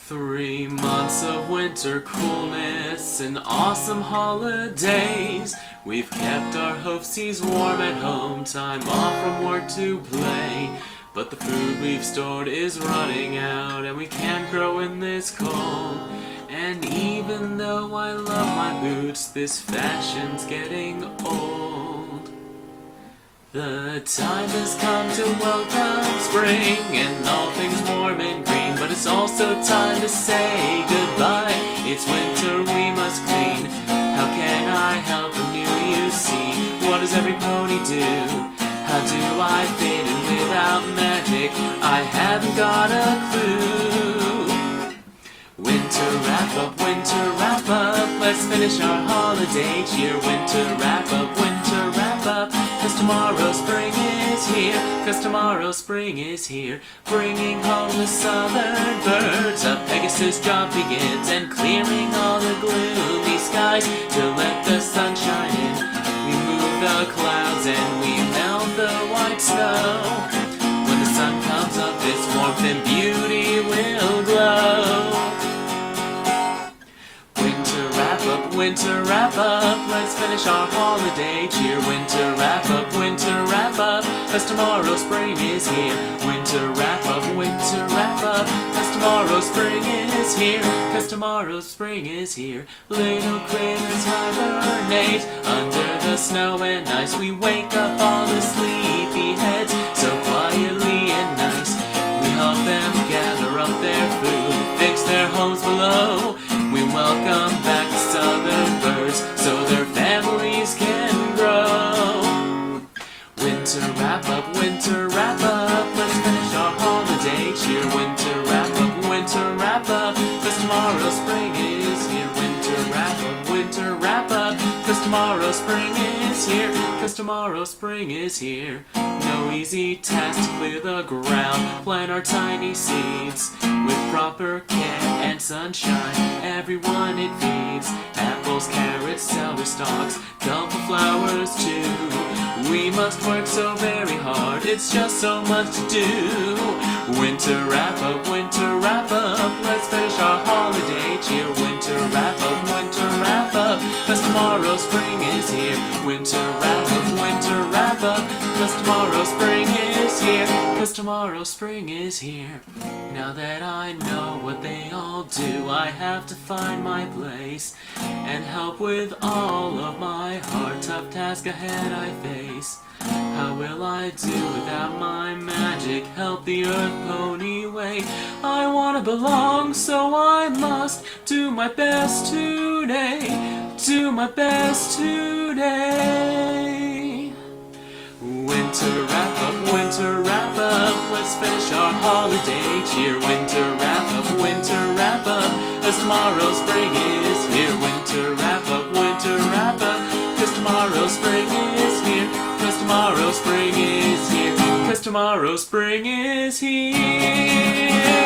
3 months of winter coolness and awesome holidays. We've kept our hoofsies warm at home, time off from work to play. But the food we've stored is running out and we can't grow in this cold. And even though I love my boots, this fashion's getting old. The time has come to welcome spring and all things warm and green, but it's also time to say goodbye. It's winter, we must clean. How can I help a new you see? What does every pony do? How do I fit in without magic? I haven't got a clue. Winter wrap up, let's finish our holiday cheer. Winter wrap up, cause tomorrow spring is here. Cause tomorrow spring is here, bringing home the southern birds. A Pegasus job begins and clearing all the gloomy skies to let the sun shine in. We move the clouds and we melt the white snow. When the sun comes up, this warmth and beauty will glow. Winter wrap up, let's finish our holiday cheer. Winter wrap up, cause tomorrow spring is here. Winter wrap up, cause tomorrow spring is here. Cause tomorrow spring is here. Little critters hibernate under the snow and ice. We wake up all the sleepy heads so quietly and nice. We help them gather up their food, fix their homes below. We welcome back the southern birds so their families can grow. Winter wrap up, let's finish our holiday cheer. Winter wrap up, cause tomorrow spring is here. Winter wrap up, cause tomorrow spring is here. Cause tomorrow spring is here. No easy task to clear the ground, plant our tiny seeds with proper care and sunshine. Everyone it feeds, apples, carrots, celery stalks, colorful flowers too. We must work so very hard, it's just so much to do. Winter wrap up, let's finish our holiday cheer. Winter wrap up, cause tomorrow spring is here. Winter wrap up, cause tomorrow spring is here. Cause tomorrow spring is here. Now that I know what they all do, I have to find my place and help with all of my heart. Tough task ahead I face. How will I do without my magic? Help the earth pony wait. I wanna belong, so I must do my best today. Do my best today. Winter wrap up, let's finish our holiday cheer. Winter wrap up, cause tomorrow spring is here. Winter wrap up, cause tomorrow spring is here. Cause tomorrow spring is here. Cause tomorrow spring is here.